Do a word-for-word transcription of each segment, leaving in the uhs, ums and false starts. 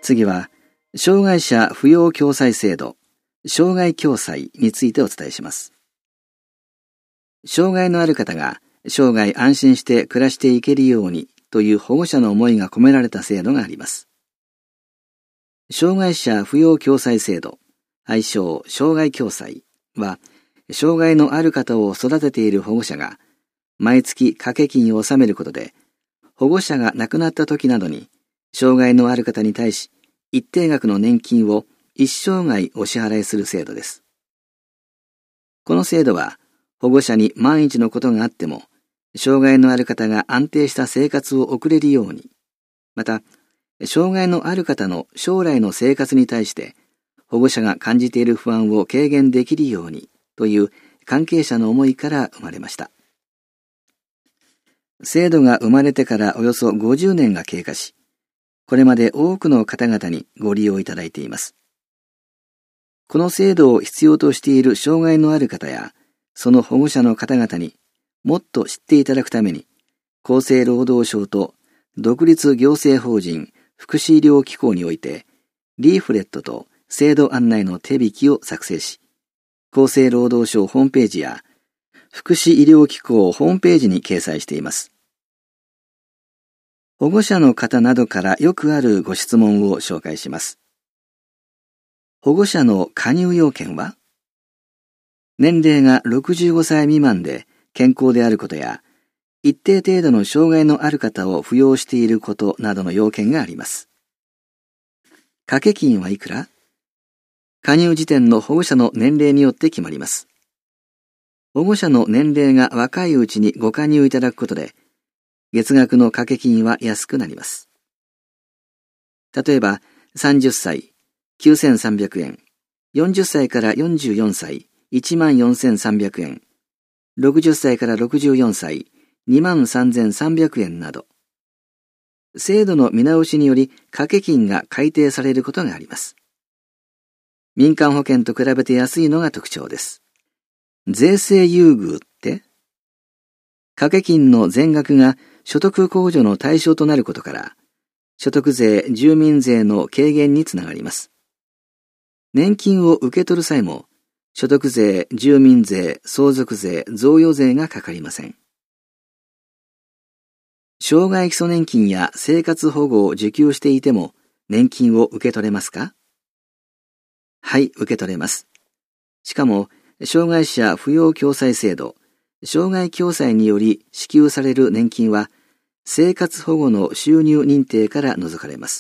次は、障害者扶養共済制度、障害共済についてお伝えします。障害のある方が生涯安心して暮らしていけるようにという保護者の思いが込められた制度があります。障害者扶養共済制度、愛称障害共済は、障害のある方を育てている保護者が毎月掛け金を納めることで、保護者が亡くなった時などに障害のある方に対し一定額の年金を一生涯お支払いする制度です。この制度は保護者に万一のことがあっても障害のある方が安定した生活を送れるように、また障害のある方の将来の生活に対して保護者が感じている不安を軽減できるようにという関係者の思いから生まれました。制度が生まれてからおよそごじゅうねんが経過し、これまで多くの方々にご利用いただいています。この制度を必要としている障害のある方や、その保護者の方々にもっと知っていただくために、厚生労働省と独立行政法人福祉医療機構において、リーフレットと制度案内の手引きを作成し、厚生労働省ホームページや福祉医療機構ホームページに掲載しています。保護者の方などからよくあるご質問を紹介します。保護者の加入要件は？年齢がろくじゅうごさい未満で健康であることや、一定程度の障害のある方を扶養していることなどの要件があります。掛け金はいくら？加入時点の保護者の年齢によって決まります。保護者の年齢が若いうちにご加入いただくことで、月額の掛け金は安くなります。例えば、さんじゅっさい、きゅうせんさんびゃくえん、よんじゅっさいからよんじゅうよんさい、いちまんよんせんさんびゃくえん、ろくじゅっさいからろくじゅうよんさい、にまんさんぜんさんびゃくえんなど、制度の見直しにより掛け金が改定されることがあります。民間保険と比べて安いのが特徴です。税制優遇って？掛け金の全額が所得控除の対象となることから、所得税・住民税の軽減につながります。年金を受け取る際も、所得税、住民税、相続税、贈与税がかかりません。障害基礎年金や生活保護を受給していても、年金を受け取れますか？はい、受け取れます。しかも、障害者扶養共済制度、障害共済により支給される年金は、生活保護の収入認定から除かれます。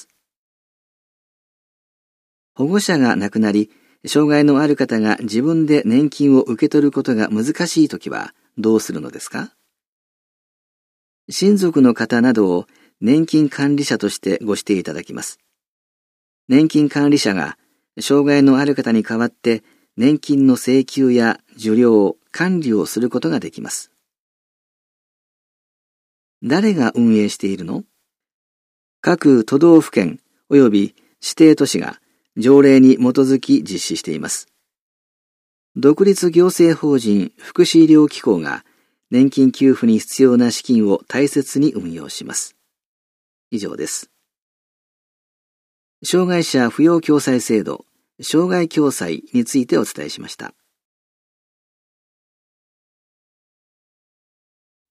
保護者が亡くなり、障害のある方が自分で年金を受け取ることが難しいときはどうするのですか？親族の方などを年金管理者としてご指定いただきます。年金管理者が障害のある方に代わって年金の請求や受領、管理をすることができます。誰が運営しているの？各都道府県及び指定都市が条例に基づき実施しています。独立行政法人福祉医療機構が年金給付に必要な資金を大切に運用します。以上です。障害者扶養共済制度、障害共済についてお伝えしました。